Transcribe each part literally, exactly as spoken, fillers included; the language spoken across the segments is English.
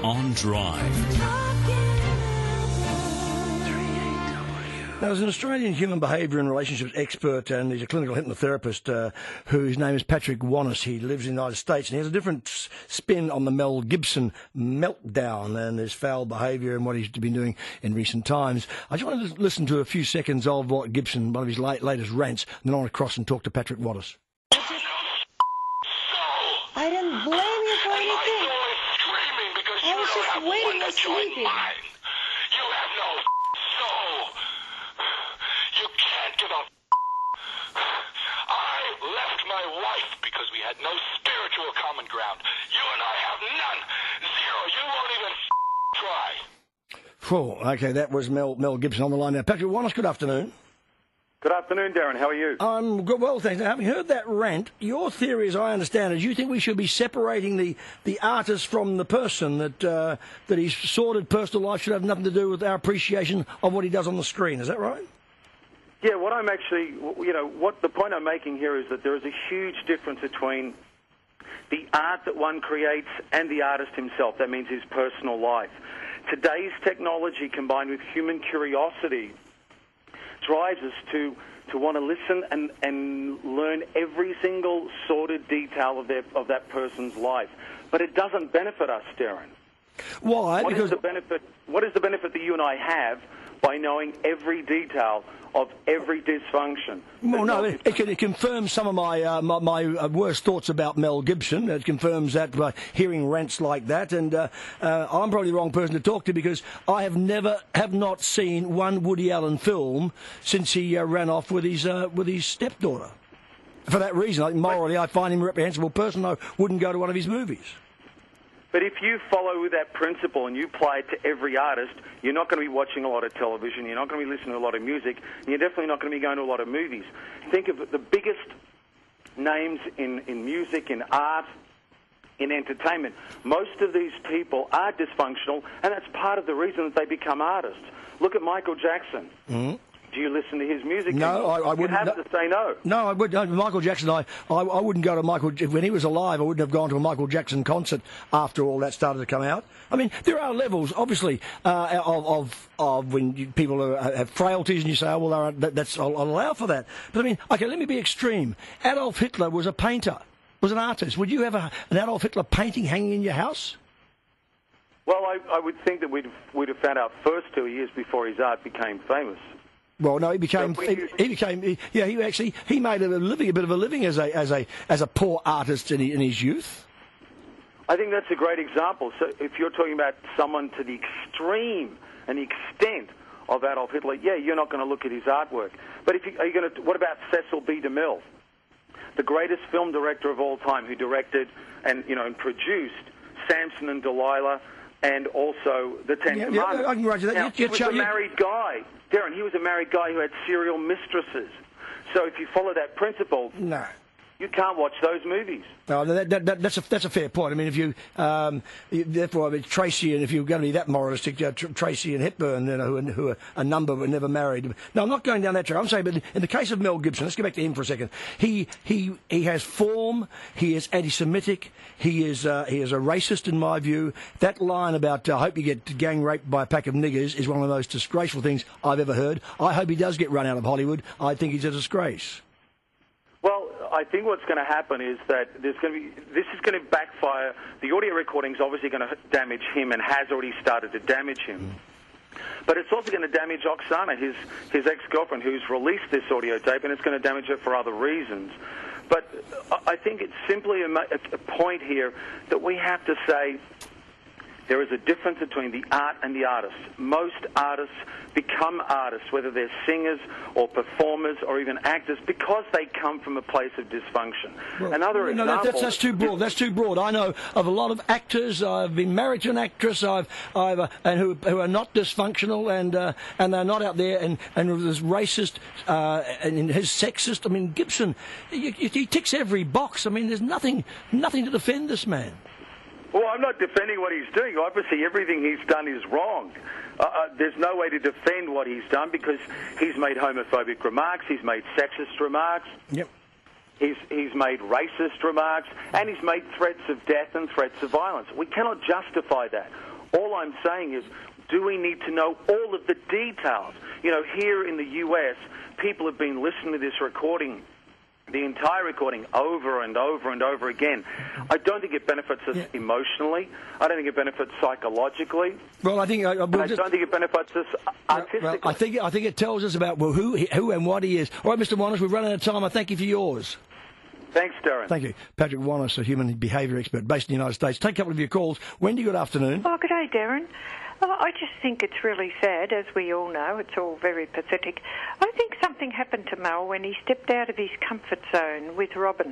on Drive. Now, there's an Australian human behaviour and relationships expert, and he's a clinical hypnotherapist uh, whose name is Patrick Wanis. He lives in the United States, and he has a different s- spin on the Mel Gibson meltdown and his foul behaviour and what he's been doing in recent times. I just wanted to listen to a few seconds of what Gibson, one of his late, latest rants, and then I want to cross and talk to Patrick Wanis. I didn't blame you for anything. I was just waiting and sleeping. You have no soul. You can't give up. I left my wife because we had no spiritual common ground. You and I have none. Zero. You won't even try. Oh, okay, that was Mel, Mel Gibson on the line now. Patrick Wanis, good afternoon. Good afternoon, Darren. How are you? I'm good, well, thanks. Now, having heard that rant, your theory, as I understand it, you think we should be separating the, the artist from the person, that uh, that his sordid personal life should have nothing to do with our appreciation of what he does on the screen. Is that right? Yeah, what I'm actually, you know, what the point I'm making here is that there is a huge difference between the art that one creates and the artist himself. That means his personal life. Today's technology combined with human curiosity drives us to, to want to listen and, and learn every single sordid detail of, their, of that person's life. But it doesn't benefit us, Darren. Why? What because is the benefit, what is the benefit that you and I have by knowing every detail of every dysfunction? Well, no, it, it, can, it confirms some of my uh, my, my uh, worst thoughts about Mel Gibson. It confirms that by hearing rants like that, and uh, uh, I'm probably the wrong person to talk to because I have never, have not seen one Woody Allen film since he uh, ran off with his uh, with his stepdaughter. For that reason, I, morally, I find him a reprehensible person. I wouldn't go to one of his movies. But if you follow that principle and you apply it to every artist, you're not going to be watching a lot of television, you're not going to be listening to a lot of music, and you're definitely not going to be going to a lot of movies. Think of the biggest names in, in music, in art, in entertainment. Most of these people are dysfunctional, and that's part of the reason that they become artists. Look at Michael Jackson. Mm-hmm. Do you listen to his music? No, I, I wouldn't. You have no, to say no. No, I would. No, Michael Jackson, I, I, I wouldn't go to Michael when he was alive. I wouldn't have gone to a Michael Jackson concert after all that started to come out. I mean, there are levels, obviously, uh, of, of of when you, people are, have frailties, and you say, "Oh, well, that, that's I'll, I'll allow for that." But I mean, okay, let me be extreme. Adolf Hitler was a painter, was an artist. Would you have a, an Adolf Hitler painting hanging in your house? Well, I, I would think that we'd we'd have found out first two years before his art became famous. Well, no, he became So he, you, he became he, yeah. He actually he made a living, a bit of a living as a as a as a poor artist in, in his youth. I think that's a great example. So if you're talking about someone to the extreme and the extent of Adolf Hitler, yeah, you're not going to look at his artwork. But if you, are you going to, what about Cecil B. DeMille, the greatest film director of all time, who directed and you know and produced Samson and Delilah, and also the Ten Yeah, Commandments. yeah, I can roger that. Now, You- he you was tell- a you- married guy, Darren. He was a married guy who had serial mistresses. So if you follow that principle, No. you can't watch those movies. No, that, that, that, that's a that's a fair point. I mean, if you, um, you therefore, I mean, Tracy, and if you're going to be that moralistic, uh, Tr- Tracy and Hepburn, you know, who, are- who are a number but never married. No, I'm not going down that track. I'm saying, but in the case of Mel Gibson, let's go back to him for a second. He he he has form. He is anti-Semitic. He is uh, he is a racist, in my view. That line about uh, "I hope you get gang raped by a pack of niggers" is one of the most disgraceful things I've ever heard. I hope he does get run out of Hollywood. I think he's a disgrace. Well, I think what's going to happen is that there's going to be this is going to backfire. The audio recording is obviously going to damage him and has already started to damage him. But it's also going to damage Oksana, his his ex-girlfriend, who's released this audio tape, and it's going to damage her for other reasons. But I think it's simply a, a point here that we have to say there is a difference between the art and the artist. Most artists become artists, whether they're singers or performers or even actors, because they come from a place of dysfunction. Well, Another no, example... that, that's, that's too broad. That's too broad. I know of a lot of actors. I've been married to an actress. I've, I've, uh, and who, who are not dysfunctional, and uh, and they're not out there and and this racist uh, and his sexist. I mean, Gibson, he, he ticks every box. I mean, there's nothing nothing to defend this man. Well, I'm not defending what he's doing. Obviously, everything he's done is wrong. Uh, uh, there's no way to defend what he's done because he's made homophobic remarks, he's made sexist remarks, Yep. he's, he's made racist remarks, and he's made threats of death and threats of violence. We cannot justify that. All I'm saying is, do we need to know all of the details? You know, here in the U S, people have been listening to this recording, the entire recording, over and over and over again. I don't think it benefits us yeah. emotionally. I don't think it benefits psychologically. Well, I think I, we'll I just, don't think it benefits us artistically. Well, I think I think it tells us about well, who who and what he is. All right, Mister Wallace, we've run out of time. I thank you for yours. Thanks, Darren. Thank you. Patrick Wallace, a human behaviour expert based in the United States. Take a couple of your calls. Wendy, good afternoon. Oh, good day, Darren. Oh, I just think it's really sad, as we all know. It's all very pathetic. I think something happened to Mel when he stepped out of his comfort zone with Robin.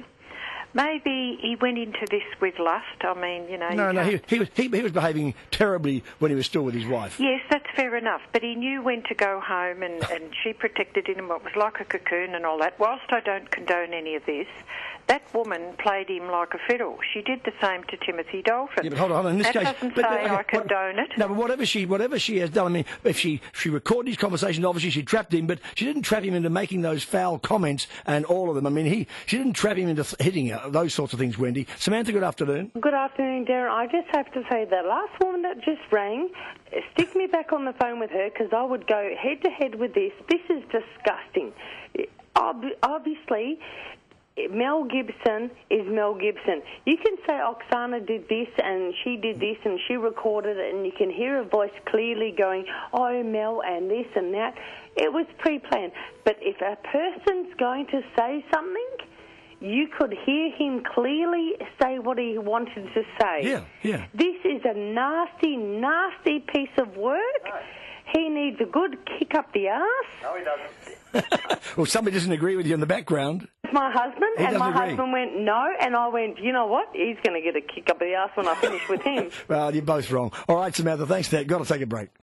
Maybe he went into this with lust. I mean, you know... No, you no, can't... he, he, was, he, he was behaving terribly when he was still with his wife. Yes, that's fair enough. But he knew when to go home, and, and she protected him. It was like a cocoon and all that. Whilst I don't condone any of this, that woman played him like a fiddle. She did the same to Timothy Dalton. Yeah, but hold on, hold on. In this that case, doesn't but, say okay, I condone what, it. No, but whatever she, whatever she has done, I mean, if she, she recorded his conversation, obviously she trapped him, but she didn't trap him into making those foul comments and all of them. I mean, he, she didn't trap him into th- hitting her, those sorts of things, Wendy. Samantha, good afternoon. Good afternoon, Darren. I just have to say, the last woman that just rang, stick me back on the phone with her, because I would go head-to-head with this. This is disgusting. Ob- obviously... Mel Gibson is Mel Gibson. You can say Oksana did this and she did this and she recorded it, and you can hear her voice clearly going, oh, Mel, and this and that. It was pre-planned. But if a person's going to say something, you could hear him clearly say what he wanted to say. Yeah, yeah. This is a nasty, nasty piece of work. No. He needs a good kick up the arse. No, he doesn't. Well, somebody doesn't agree with you in the background. My husband, he and my agree. husband went, no, and I went, you know what? He's going to get a kick up the arse when I finish with him. Well, you're both wrong. All right, Samantha, thanks for that. Got to take a break.